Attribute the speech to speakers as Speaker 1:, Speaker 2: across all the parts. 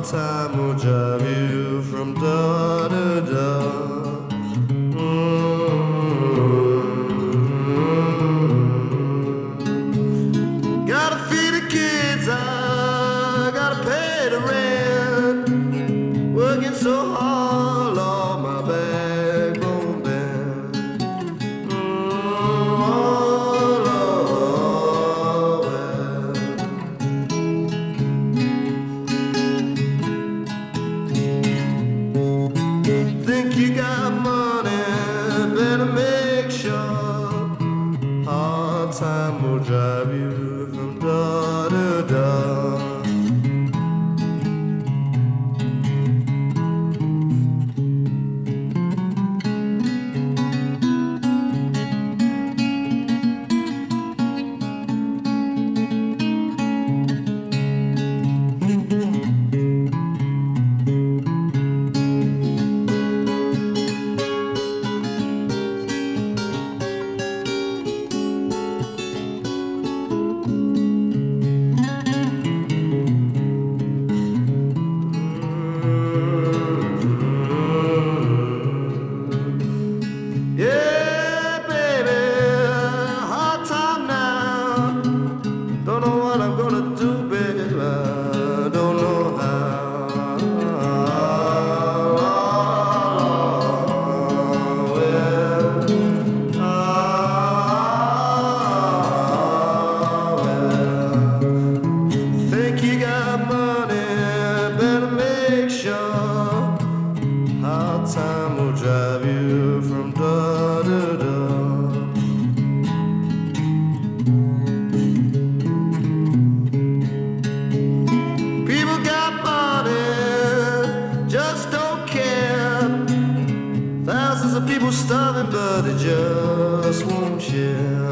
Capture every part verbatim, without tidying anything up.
Speaker 1: time will drive you from door to door. Mm-hmm. Gotta feed the kids, I gotta pay the rent. Working so hard, all my backbone bent. Mm, oh, Lord, think you got money, better make sure. Hard time will drive you from door to door. Time will drive you from door to door. People got money, just don't care. Thousands of people starving, but they just won't share.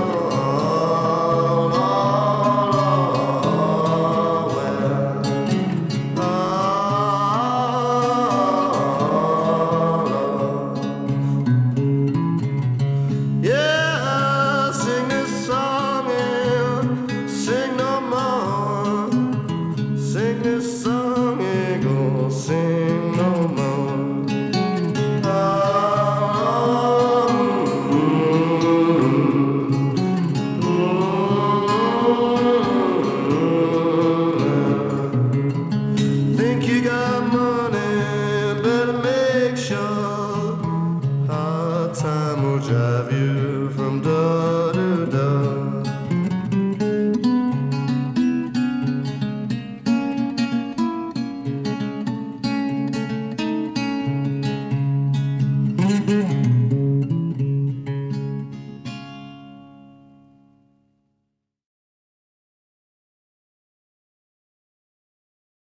Speaker 1: This song ain't gonna sing no more. Oh, mm-hmm. Mm-hmm. Think you got money, better make sure. Hard time will drive you from the